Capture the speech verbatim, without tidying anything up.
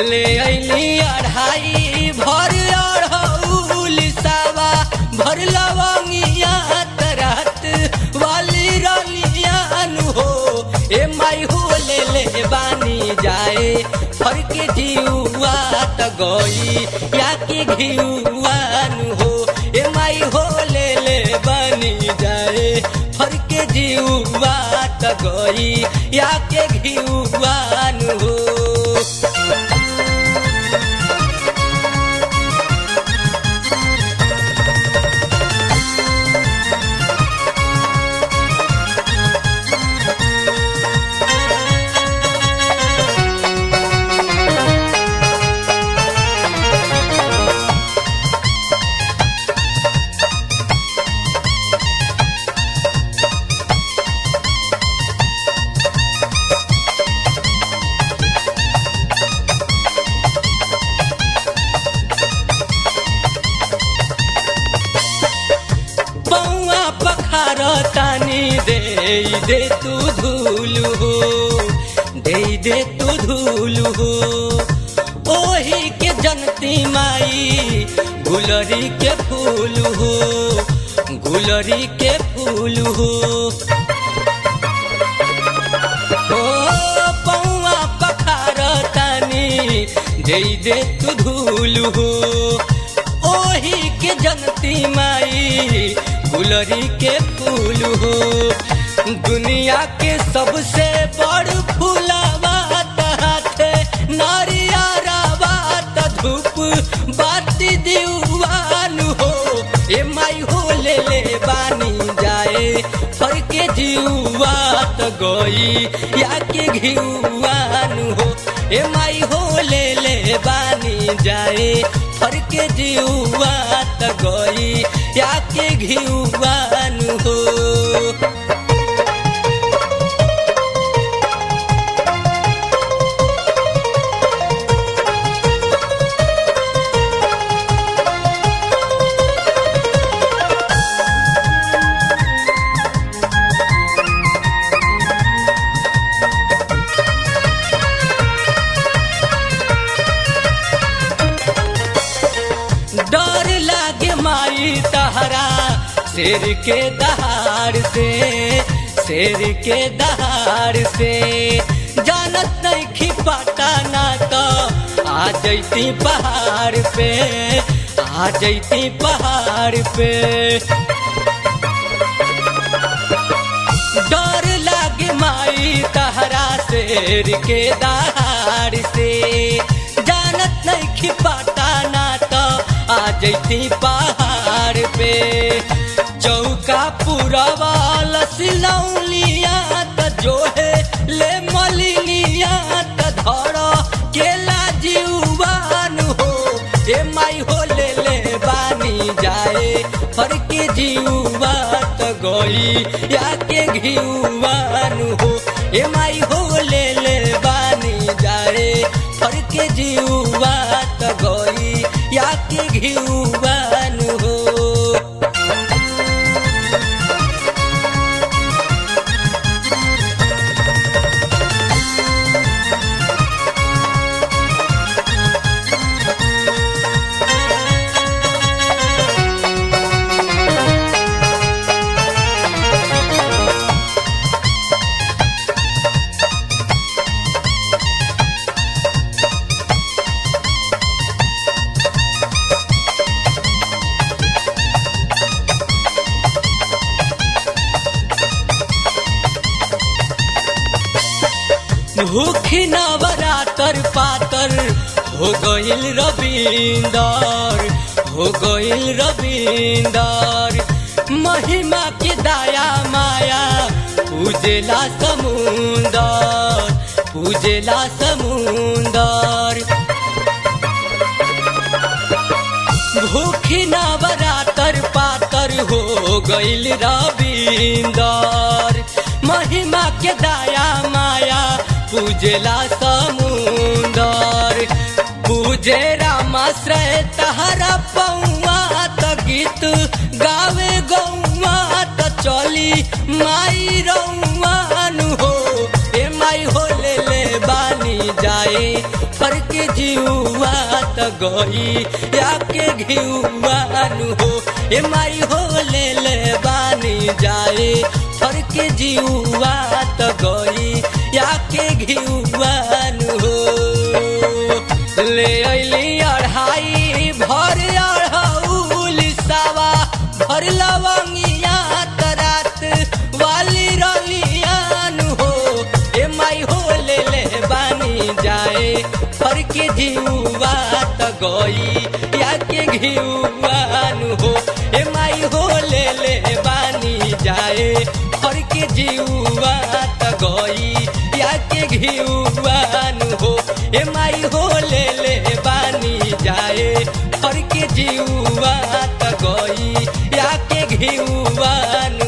ले अली अढ़ाई भर अड़हुल सावा भर लवंगिया तरत वाली रलियान हो। ए माई हो ले ले बानी जाए फर के जीवा त गई या के घिउआन हो। ए माई हो ले ले बानी जाए फर के जीवा त गई या के घिउआन हो। तानी दे दे तू धूल हो, दे दे तू धूल हो। ओही के जनती माई गुलरी के फूल हो, गुलरी के फूल हो। ओ पौआ पखार तानी दे दे तू धूल हो। ओही के जनती माई गुलरी के फूल हो। दुनिया के सबसे बड़ फूलावा हाथे नारियारावा धूप बाती दीवान हो। ए माई हो ले ले बानी जाए फर के जीवा त गई या के घिउआन हो। ए माई हो ले ले बानी जाए फर के जीवा त गई या के घिउआन हो। डर लागे माई तहरा शेर के दहाड़ से, शेर के दहाड़ से। जानत नहीं खिपाटा ना तो आ जैती पहाड़ पे, आ जैती पहाड़ पे। डर लागे माई तहरा शेर के दहाड़ से। जानत नहीं खिपाटा ना तो आ जैती पहाड़ पे। चौका पुरवा लसिलौलिया त जो है ले मलिनिया त धर केला जीवान हो। ए माई हो ले ले बानी जाए फर के जीवा त गई या के घिउआन हो। ए माई हो ले ले बानी जाए फर के जीवा त गई या के घिउआन हो। भूखी नवरातर पातर हो गईल रविंदर, हो गईल रविंदर। महिमा के दाया माया पूजेला समुंदर, पूजेला समुंदर। भूखी नवरातर पातर हो गईल रविंदर। महिमा के दाया माया पूजेला समुंदर। पूजे रामाश्रय तहरा पौआ त गीत गावे गौआ त चली माई रौआन हो। ए माई हो ले ले बानी जाए फर के जीवा त गई या के घिउआनु हो ए माई हो ले ले बानी जाए फर के जीवा त गई या के घिउआनु हो ले अइली अढ़ाई भर अढ़ौल सावा भर लवंगिया तरात वाली रलियान हो ए माई हो ले ले बानी जाए फर के जीवा त गई या के घिउआन हो ए माई हो ले ले बानी जाए फर के जीवा त गई या के घिउआन हो ए माई हो ले ले बानी जाए फर के जीवा त गई या के घिउआन